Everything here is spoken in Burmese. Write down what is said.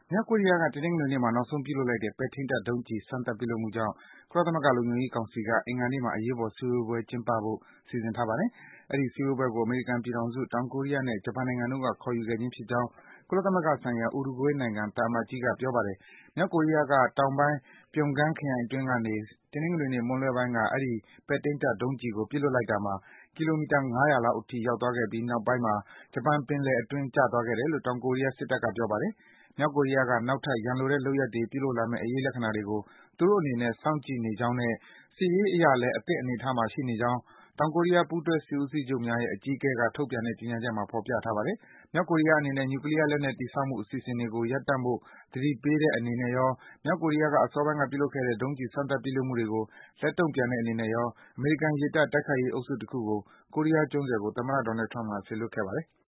မြောက်ကိုရီးယားက တနင်္ဂနွေနေ့မှာ နောက်ဆုံးပြုလုပ်လိုက်တဲ့ ပဲ့ထိန်းတပ် ဒုံးကျည် စမ်းသပ် ပစ်လွှတ်မှုကြောင့် ကုလသမဂ္ဂ လုံခြုံရေးကောင်စီက အင်္ဂါနေ့မှာ အရေးပေါ် စည်းဝေးပွဲ ကျင်းပဖို့ စီစဉ်ထားပါတယ်။ အဲဒီ စည်းဝေးပွဲကို အမေရိကန်ပြည်ထောင်စု၊ တောင်ကိုရီးယားနဲ့ ဂျပန်နိုင်ငံတို့က ခေါ်ယူခဲ့ခြင်းဖြစ်ကြောင်း ကုလသမဂ္ဂဆိုင်ရာ Uruguay နိုင်ငံ သံအမတ်ကြီးက ပြောပါတယ်။ မြောက်ကိုရီးယားက တောင်ပိုင်း Pyongan ခရိုင်အတွင်းကနေ တနင်္ဂနွေနေ့ မွန်းလွဲပိုင်းက အဲဒီ ပဲ့ထိန်းတပ် ဒုံးကျည်ကို ပစ်လွှတ်လိုက်တာမှာ ကီလိုမီတာ ၅၀၀ လောက်အထိ ရောက်သွားခဲ့ပြီး နောက်ပိုင်းမှာ ဂျပန်ပင်လယ်အတွင်း ကျသွားခဲ့တယ်လို့ တောင်ကိုရီးယား စစ်တပ်က ပြောပါတယ်။ မြောက်ကိုရီးယားက နောက်ထပ် ရန်လိုတဲ့ လုပ်ရပ်တွေ ပြုလုပ်လာမယ့် အရိပ်လက္ခဏာတွေကို သူတို့အနေနဲ့ စောင့်ကြည့်နေကြောင်းနဲ့ စစ်ရေးအရလည်း အသင့်အနေအထားမှာ ရှိနေကြောင်း တောင်ကိုရီးယား ပူးတွဲစစ်ဦးစီးချုပ်များရဲ့ အကြီးအကဲက ထုတ်ပြန်တဲ့ ကြေညာချက်မှာ ဖော်ပြထားပါတယ်။ မြောက်ကိုရီးယားအနေနဲ့ နျူကလီးယား လက်နက် တည်ဆောက်မှု အစီအစဉ်တွေကို ရပ်တန့်ဖို့ သတိပေးတဲ့အနေနဲ့ရော၊ မြောက်ကိုရီးယားက အစောပိုင်းက ပြုလုပ်ခဲ့တဲ့ ဒုံးကျည် စမ်းသပ် ပစ်လွှတ်မှုတွေကို လက်တုံ့ပြန်တဲ့အနေနဲ့ရော အမေရိကန် ရေတပ် တိုက်ခိုက်ရေးအုပ်စုတခုကို ကိုရီးယားကျွန်းဆွယ်ကို သမ္မတ Donald Trump က စေလွတ်ခဲ့ပါတယ်။